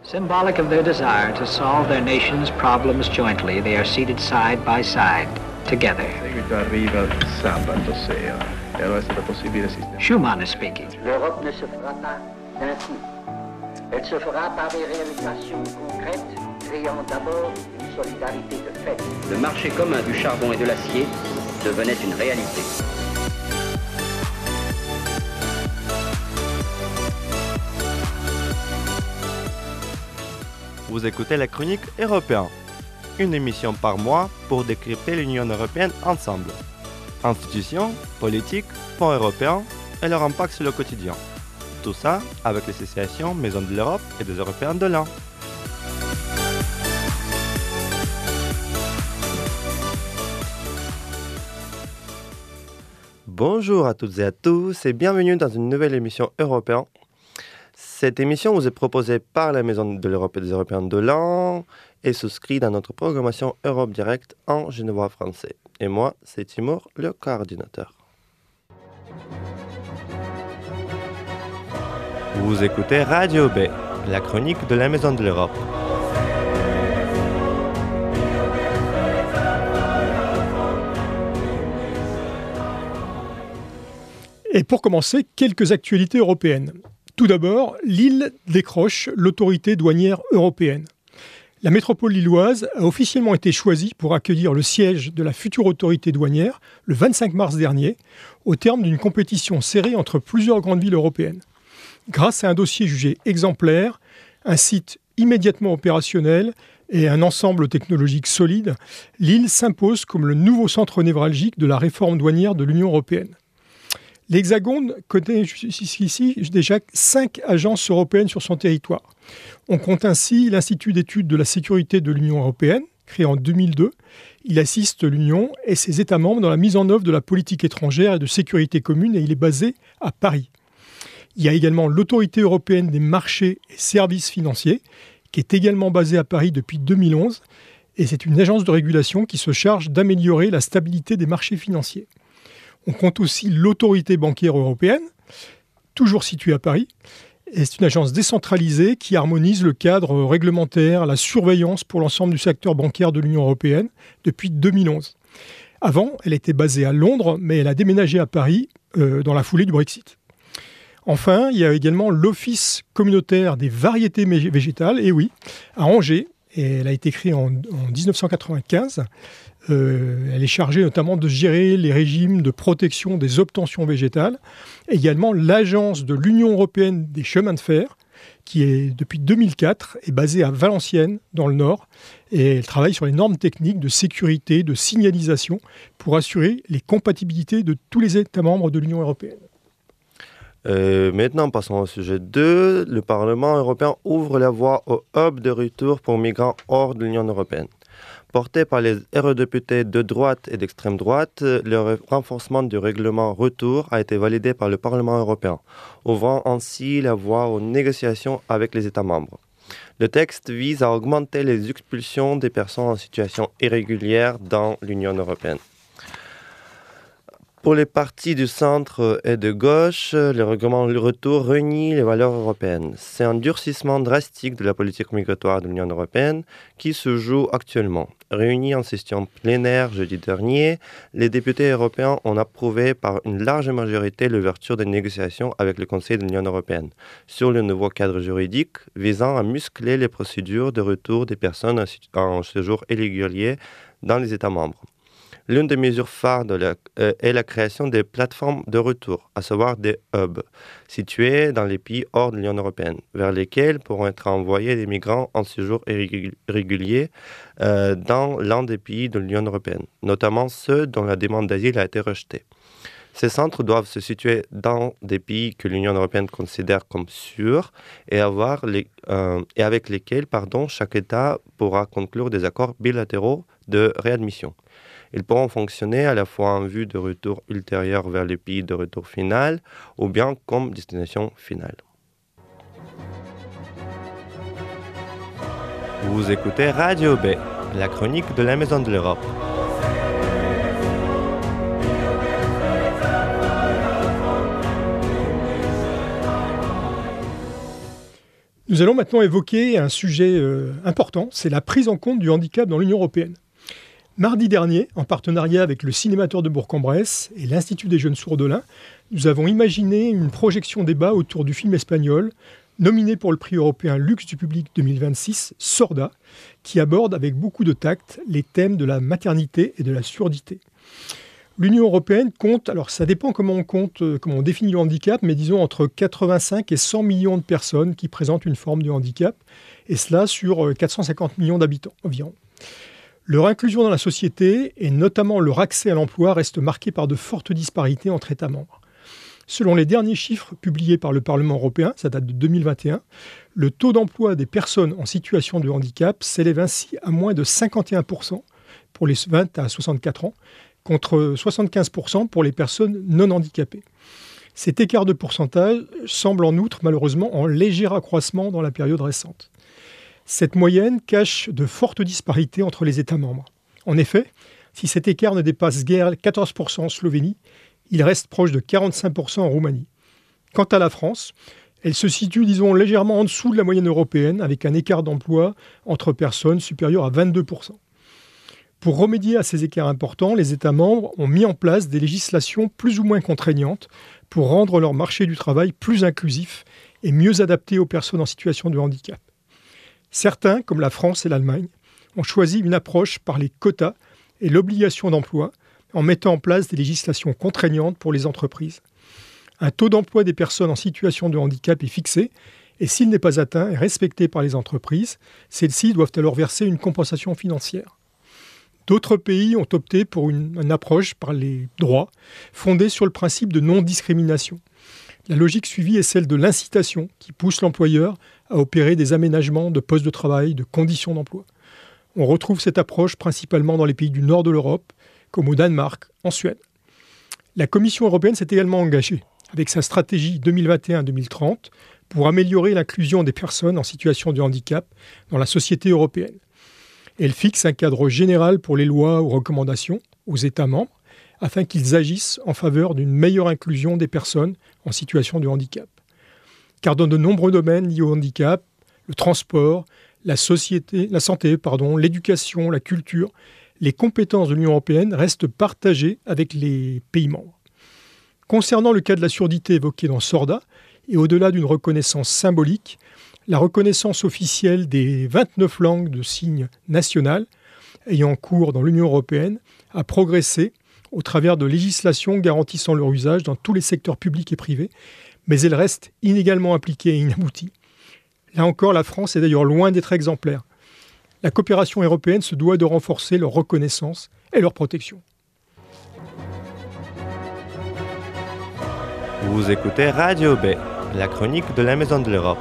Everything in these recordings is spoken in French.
Symbolic of their desire to solve their nation's problems jointly, they are seated side by side, together. Seguito arriva il sabato sera e allora è stata possibile sistemare. Schuman is speaking. L'Europe ne se fera pas d'un coup. Elle se fera par des réalisations concrètes, créant d'abord une solidarité de fait. Le marché commun du charbon et de l'acier devenait une réalité. Vous écoutez la chronique européenne, une émission par mois pour décrypter l'Union européenne ensemble. Institutions, politiques, fonds européens et leur impact sur le quotidien. Tout ça avec l'association Maison de l'Europe et des Européens de l'An. Bonjour à toutes et à tous et bienvenue dans une nouvelle émission européenne. Cette émission vous est proposée par la Maison de l'Europe et des Européens de l'An et souscrit dans notre programmation Europe Direct en genevois français. Et moi, c'est Timur, le coordinateur. Vous écoutez Radio B, la chronique de la Maison de l'Europe. Et pour commencer, quelques actualités européennes. Tout d'abord, Lille décroche l'autorité douanière européenne. La métropole lilloise a officiellement été choisie pour accueillir le siège de la future autorité douanière le 25 mars dernier, au terme d'une compétition serrée entre plusieurs grandes villes européennes. Grâce à un dossier jugé exemplaire, un site immédiatement opérationnel et un ensemble technologique solide, Lille s'impose comme le nouveau centre névralgique de la réforme douanière de l'Union européenne. L'Hexagone connaît jusqu'ici déjà 5 agences européennes sur son territoire. On compte ainsi l'Institut d'études de la sécurité de l'Union européenne, créé en 2002. Il assiste l'Union et ses États membres dans la mise en œuvre de la politique étrangère et de sécurité commune et il est basé à Paris. Il y a également l'Autorité européenne des marchés et services financiers, qui est également basée à Paris depuis 2011. Et c'est une agence de régulation qui se charge d'améliorer la stabilité des marchés financiers. On compte aussi l'Autorité bancaire européenne, toujours située à Paris. Et c'est une agence décentralisée qui harmonise le cadre réglementaire, la surveillance pour l'ensemble du secteur bancaire de l'Union européenne depuis 2011. Avant, elle était basée à Londres, mais elle a déménagé à Paris dans la foulée du Brexit. Enfin, il y a également l'Office communautaire des variétés végétales, et oui, à Angers, et elle a été créée en 1995. Elle est chargée notamment de gérer les régimes de protection des obtentions végétales. Et également l'Agence de l'Union européenne des chemins de fer, qui est depuis 2004 est basée à Valenciennes, dans le Nord. Et elle travaille sur les normes techniques de sécurité, de signalisation, pour assurer les compatibilités de tous les États membres de l'Union européenne. Maintenant, passons au sujet 2. Le Parlement européen ouvre la voie au hub de retour pour migrants hors de l'Union européenne. Porté par les eurodéputés de droite et d'extrême droite, le renforcement du règlement retour a été validé par le Parlement européen, ouvrant ainsi la voie aux négociations avec les États membres. Le texte vise à augmenter les expulsions des personnes en situation irrégulière dans l'Union européenne. Pour les partis du centre et de gauche, le règlement retour renie les valeurs européennes. C'est un durcissement drastique de la politique migratoire de l'Union européenne qui se joue actuellement. Réunis en session plénière jeudi dernier, les députés européens ont approuvé par une large majorité l'ouverture des négociations avec le Conseil de l'Union européenne sur le nouveau cadre juridique visant à muscler les procédures de retour des personnes en séjour irrégulier dans les États membres. L'une des mesures phares est la création des plateformes de retour, à savoir des hubs, situés dans les pays hors de l'Union européenne, vers lesquels pourront être envoyés des migrants en séjour irrégulier dans l'un des pays de l'Union européenne, notamment ceux dont la demande d'asile a été rejetée. Ces centres doivent se situer dans des pays que l'Union européenne considère comme sûrs et avec lesquels chaque État pourra conclure des accords bilatéraux de réadmission. Ils pourront fonctionner à la fois en vue de retour ultérieur vers les pays de retour final ou bien comme destination finale. Vous écoutez Radio B, la chronique de la Maison de l'Europe. Nous allons maintenant évoquer un sujet important, c'est la prise en compte du handicap dans l'Union européenne. Mardi dernier, en partenariat avec le Cinémateur de Bourg-en-Bresse et l'Institut des jeunes sourds de l'Ain, nous avons imaginé une projection débat autour du film espagnol nominé pour le prix européen Luxe du public 2026, Sorda, qui aborde avec beaucoup de tact les thèmes de la maternité et de la surdité. L'Union européenne compte, alors ça dépend comment on définit le handicap, mais disons entre 85 et 100 millions de personnes qui présentent une forme de handicap, et cela sur 450 millions d'habitants environ. Leur inclusion dans la société, et notamment leur accès à l'emploi, reste marquée par de fortes disparités entre États membres. Selon les derniers chiffres publiés par le Parlement européen, ça date de 2021, le taux d'emploi des personnes en situation de handicap s'élève ainsi à moins de 51% pour les 20 à 64 ans, contre 75% pour les personnes non handicapées. Cet écart de pourcentage semble en outre malheureusement en léger accroissement dans la période récente. Cette moyenne cache de fortes disparités entre les États membres. En effet, si cet écart ne dépasse guère 14% en Slovénie, il reste proche de 45% en Roumanie. Quant à la France, elle se situe, disons, légèrement en dessous de la moyenne européenne, avec un écart d'emploi entre personnes supérieur à 22%. Pour remédier à ces écarts importants, les États membres ont mis en place des législations plus ou moins contraignantes pour rendre leur marché du travail plus inclusif et mieux adapté aux personnes en situation de handicap. Certains, comme la France et l'Allemagne, ont choisi une approche par les quotas et l'obligation d'emploi en mettant en place des législations contraignantes pour les entreprises. Un taux d'emploi des personnes en situation de handicap est fixé et s'il n'est pas atteint et respecté par les entreprises, celles-ci doivent alors verser une compensation financière. D'autres pays ont opté pour une approche par les droits fondée sur le principe de non-discrimination. La logique suivie est celle de l'incitation qui pousse l'employeur à opérer des aménagements de postes de travail, de conditions d'emploi. On retrouve cette approche principalement dans les pays du nord de l'Europe, comme au Danemark, en Suède. La Commission européenne s'est également engagée avec sa stratégie 2021-2030 pour améliorer l'inclusion des personnes en situation de handicap dans la société européenne. Elle fixe un cadre général pour les lois ou recommandations aux États membres afin qu'ils agissent en faveur d'une meilleure inclusion des personnes en situation de handicap. Car dans de nombreux domaines liés au handicap, le transport, la santé, l'éducation, la culture, les compétences de l'Union européenne restent partagées avec les pays membres. Concernant le cas de la surdité évoqué dans Sorda, et au-delà d'une reconnaissance symbolique, la reconnaissance officielle des 29 langues de signes nationales ayant cours dans l'Union européenne a progressé au travers de législations garantissant leur usage dans tous les secteurs publics et privés, mais elle reste inégalement appliquée et inaboutie. Là encore, la France est d'ailleurs loin d'être exemplaire. La coopération européenne se doit de renforcer leur reconnaissance et leur protection. Vous écoutez Radio B, la chronique de la Maison de l'Europe.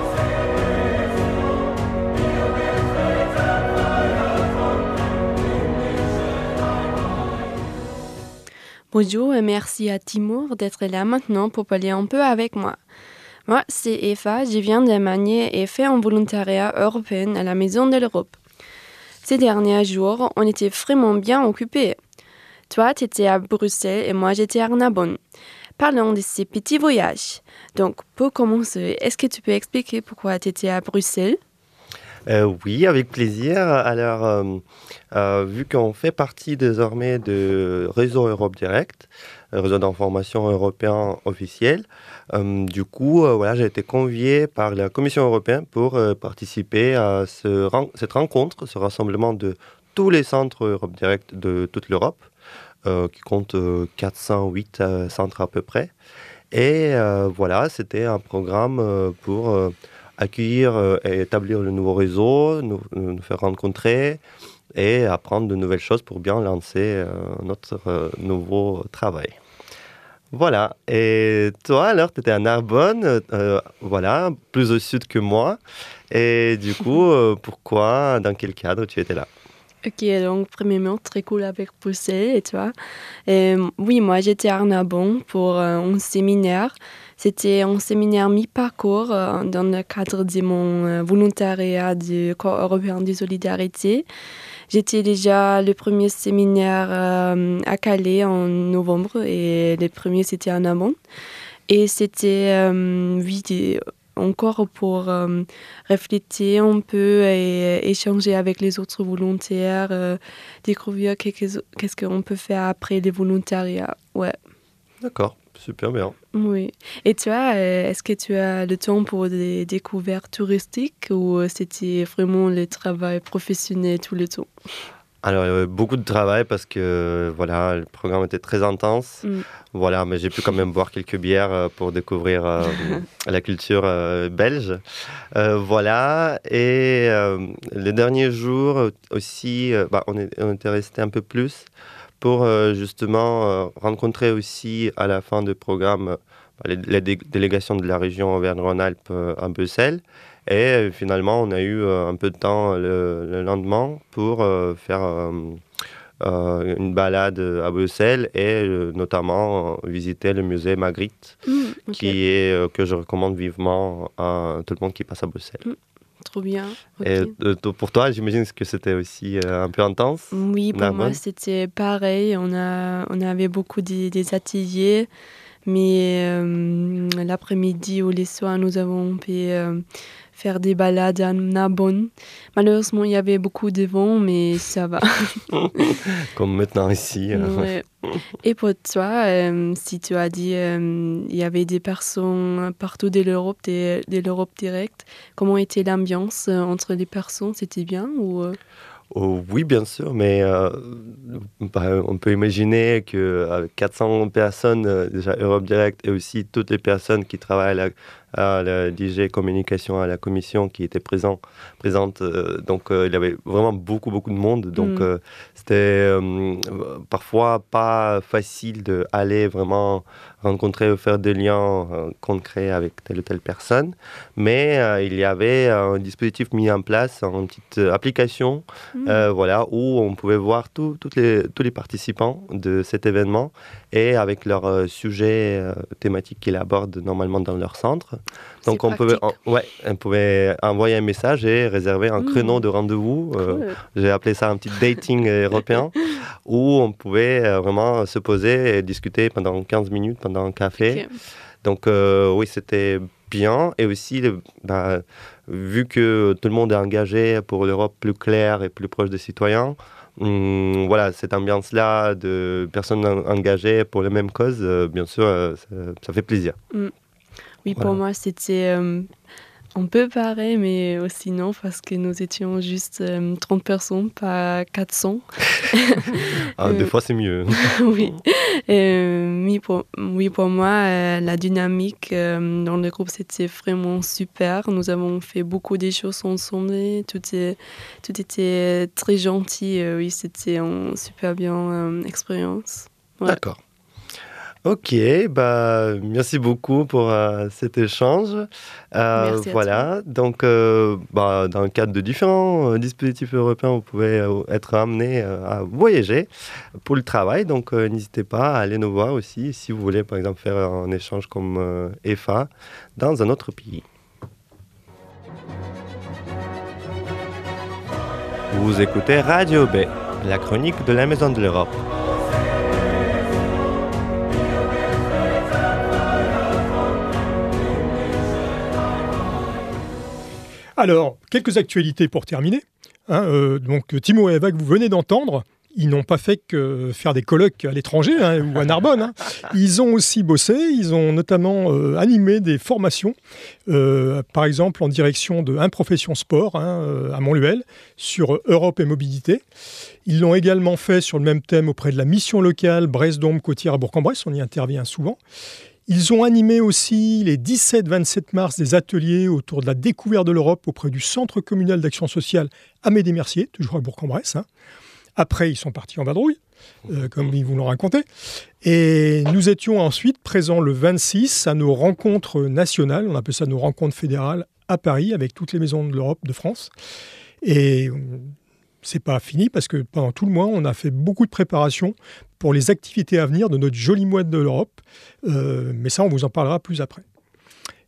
Bonjour et merci à Timur d'être là maintenant pour parler un peu avec moi. Moi, c'est Eva, je viens d'Allemagne et fais un volontariat européen à la Maison de l'Europe. Ces derniers jours, on était vraiment bien occupés. Toi, tu étais à Bruxelles et moi, j'étais à Narbonne. Parlons de ces petits voyages. Donc, pour commencer, est-ce que tu peux expliquer pourquoi tu étais à Bruxelles ? Oui, avec plaisir. Alors, vu qu'on fait partie désormais du réseau Europe Direct, réseau d'information européen officiel, du coup, j'ai été convié par la Commission européenne pour participer à cette rencontre, ce rassemblement de tous les centres Europe Direct de toute l'Europe, qui compte 408 centres à peu près. Et c'était un programme pour accueillir et établir le nouveau réseau, nous faire rencontrer et apprendre de nouvelles choses pour bien lancer notre nouveau travail. Voilà. Et toi, alors, tu étais à Narbonne, plus au sud que moi. Et du coup, pourquoi, dans quel cadre tu étais là ? Ok, donc premièrement, très cool avec Bruxelles et toi. Oui, moi j'étais à Narbonne pour un séminaire. C'était un séminaire mi-parcours dans le cadre de mon volontariat du Corps européen de solidarité. J'étais déjà le premier séminaire à Calais en novembre et le premier c'était à Narbonne. Et c'était encore pour réfléchir un peu et échanger avec les autres volontaires, découvrir qu'est-ce qu'on peut faire après les volontariats. Ouais. D'accord, super bien. Oui. Et toi, est-ce que tu as le temps pour des découvertes touristiques ou c'était vraiment le travail professionnel tout le temps? Alors, il y avait beaucoup de travail parce que voilà, le programme était très intense. Voilà, mais j'ai pu quand même boire quelques bières pour découvrir la culture belge. Voilà, et les derniers jours aussi, on était resté un peu plus pour justement rencontrer aussi à la fin du programme les délégations de la région Auvergne-Rhône-Alpes à Bruxelles. Et finalement, on a eu un peu de temps le lendemain pour faire une balade à Bruxelles et notamment visiter le musée Magritte, que je recommande vivement à tout le monde qui passe à Bruxelles. Trop bien. Okay. Et pour toi, j'imagine que c'était aussi un peu intense. Oui, pour moi, c'était pareil. On avait beaucoup des ateliers. Mais l'après-midi ou les soirs, nous avons pu faire des balades à Narbonne. Malheureusement, il y avait beaucoup de vent, mais ça va. Comme maintenant ici. Ouais. Et pour toi, si tu as dit il y avait des personnes partout de l'Europe directe, comment était l'ambiance entre les personnes? C'était bien ou Oui, bien sûr, mais on peut imaginer qu'avec 400 personnes, déjà Europe Direct, et aussi toutes les personnes qui travaillent à la DG Communication, à la commission qui étaient présentes, donc il y avait vraiment beaucoup de monde, donc c'était parfois pas facile d'aller vraiment rencontrer ou faire des liens concrets avec telle ou telle personne, mais il y avait un dispositif mis en place, une petite application voilà, où on pouvait voir tous les participants de cet événement et avec leurs sujets thématiques qu'ils abordent normalement dans leur centre. Donc on pouvait envoyer un message et réserver un créneau de rendez-vous. Cool. J'ai appelé ça un petit dating européen où on pouvait vraiment se poser et discuter pendant 15 minutes, pendant un café. Okay. Donc oui, c'était bien. Et aussi, vu que tout le monde est engagé pour l'Europe plus claire et plus proche des citoyens, voilà, cette ambiance-là de personnes engagées pour les mêmes causes, bien sûr, ça fait plaisir. Oui, voilà. Pour moi, c'était un peu pareil, mais aussi non, parce que nous étions juste 30 personnes, pas 400. Des fois, c'est mieux. Oui. Pour moi, la dynamique dans le groupe, c'était vraiment super. Nous avons fait beaucoup de choses ensemble. Tout était très gentil. Oui, c'était une super bien expérience. Ouais. D'accord. Ok, merci beaucoup pour cet échange. Merci voilà, donc dans le cadre de différents dispositifs européens, vous pouvez être amené à voyager pour le travail. Donc n'hésitez pas à aller nous voir aussi si vous voulez, par exemple, faire un échange comme EFA dans un autre pays. Vous écoutez Radio B, la chronique de la Maison de l'Europe. Alors, quelques actualités pour terminer. Donc, Timo et Eva, que vous venez d'entendre, ils n'ont pas fait que faire des colloques à l'étranger ou à Narbonne. Ils ont aussi bossé, ils ont notamment animé des formations, par exemple en direction de Profession Sport à Montluel, sur Europe et mobilité. Ils l'ont également fait sur le même thème auprès de la mission locale Brest-Dôme-Côtière à Bourg-en-Bresse, on y intervient souvent. Ils ont animé aussi les 17-27 mars des ateliers autour de la découverte de l'Europe auprès du Centre communal d'action sociale Amédée-Mercier, toujours à Bourg-en-Bresse. Après, ils sont partis en vadrouille, comme ils vous l'ont raconté. Et nous étions ensuite présents le 26 à nos rencontres nationales, on appelle ça nos rencontres fédérales à Paris, avec toutes les maisons de l'Europe, de France. Et c'est pas fini parce que pendant tout le mois, on a fait beaucoup de préparations pour les activités à venir de notre joli mois de l'Europe. Mais ça, on vous en parlera plus après.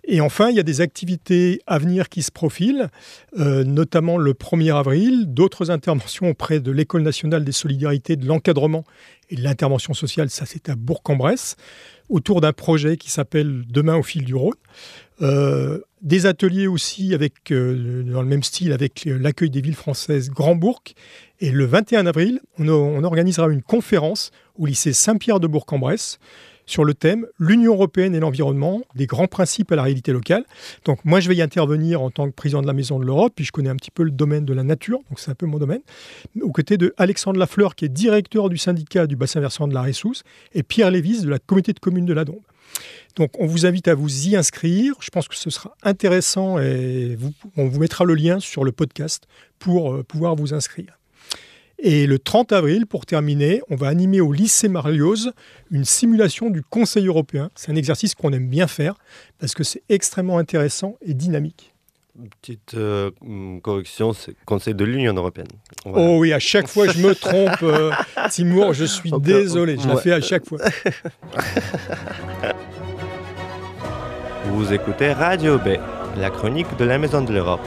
Et enfin, il y a des activités à venir qui se profilent, notamment le 1er avril, d'autres interventions auprès de l'École nationale des solidarités, de l'encadrement et de l'intervention sociale, ça c'est à Bourg-en-Bresse, autour d'un projet qui s'appelle Demain au fil du Rhône. Des ateliers aussi dans le même style avec l'accueil des villes françaises Grand-Bourg. Et le 21 avril, on organisera une conférence au lycée Saint-Pierre de Bourg-en-Bresse sur le thème « L'Union européenne et l'environnement, des grands principes à la réalité locale ». Donc moi, je vais y intervenir en tant que président de la Maison de l'Europe, puis je connais un petit peu le domaine de la nature, donc c'est un peu mon domaine, aux côtés de Alexandre Lafleur, qui est directeur du syndicat du bassin versant de la Ressousse, et Pierre Lévis de la communauté de communes de la Dombe. Donc on vous invite à vous y inscrire, je pense que ce sera intéressant et on vous mettra le lien sur le podcast pour pouvoir vous inscrire. Et le 30 avril, pour terminer, on va animer au lycée Marlioz une simulation du Conseil européen. C'est un exercice qu'on aime bien faire parce que c'est extrêmement intéressant et dynamique. Petite correction, c'est Conseil de l'Union européenne. Voilà. Oh oui, à chaque fois je me trompe, Timur, je suis désolé, je la fais à chaque fois. Vous écoutez Radio B, la chronique de la Maison de l'Europe.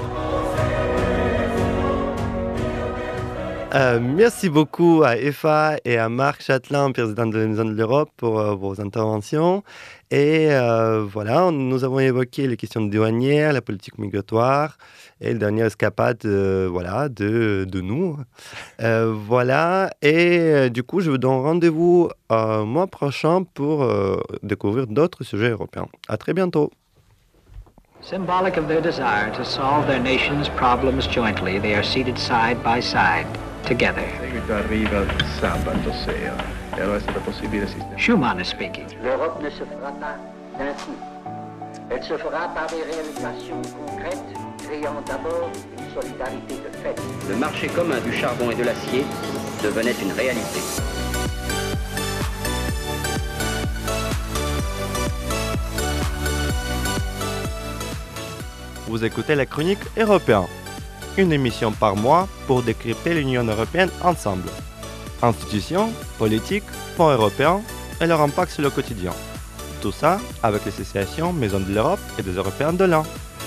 Merci beaucoup à Eva et à Marc Chatelain, président de la Maison de l'Europe, pour vos interventions. Et voilà, nous avons évoqué les questions douanières, la politique migratoire et la dernière escapade de nous. Voilà, et du coup, je vous donne rendez-vous mois prochain pour découvrir d'autres sujets européens. À très bientôt. Symbolic of their desire to solve their nation's problems jointly, they are seated side by side, together. In seguito arriva il sabato sera e allora è stata possibile sistemare. Schumann is speaking. L'Europe ne se fera pas d'un coup. Elle se fera par des réalisations concrètes, créant d'abord une solidarité de fait. Le marché commun du charbon et de l'acier devenait une réalité. Vous écoutez la chronique européenne, une émission par mois pour décrypter l'Union européenne ensemble. Institutions, politiques, fonds européens et leur impact sur le quotidien. Tout ça avec l'association Maison de l'Europe et des Européens de l'An.